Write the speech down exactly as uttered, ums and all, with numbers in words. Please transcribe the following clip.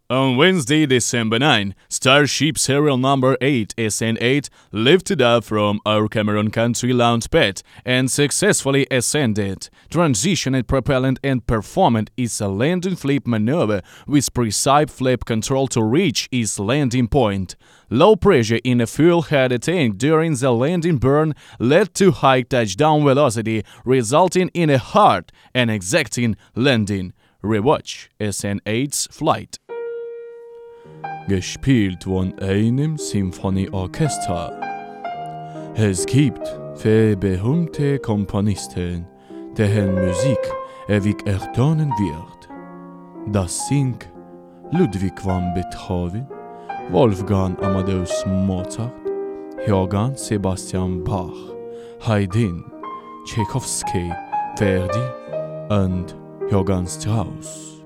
On Wednesday, December ninth, Starship serial number eight S N eight lifted up from our Cameron Country launch pad and successfully ascended. Transitioned propellant and performed its landing flip maneuver with precise flip control to reach its landing point. Low pressure in a fuel-headed tank during the landing burn led to high touchdown velocity, resulting in a hard and exacting landing. Rewatch S N eight's flight. Gespielt von einem Symphonieorchester. Es gibt viele berühmte Komponisten, deren Musik ewig ertönen wird. Das sind Ludwig van Beethoven, Wolfgang Amadeus Mozart, Johann Sebastian Bach, Haydn, Tchaikovsky, Verdi und Johann Strauss.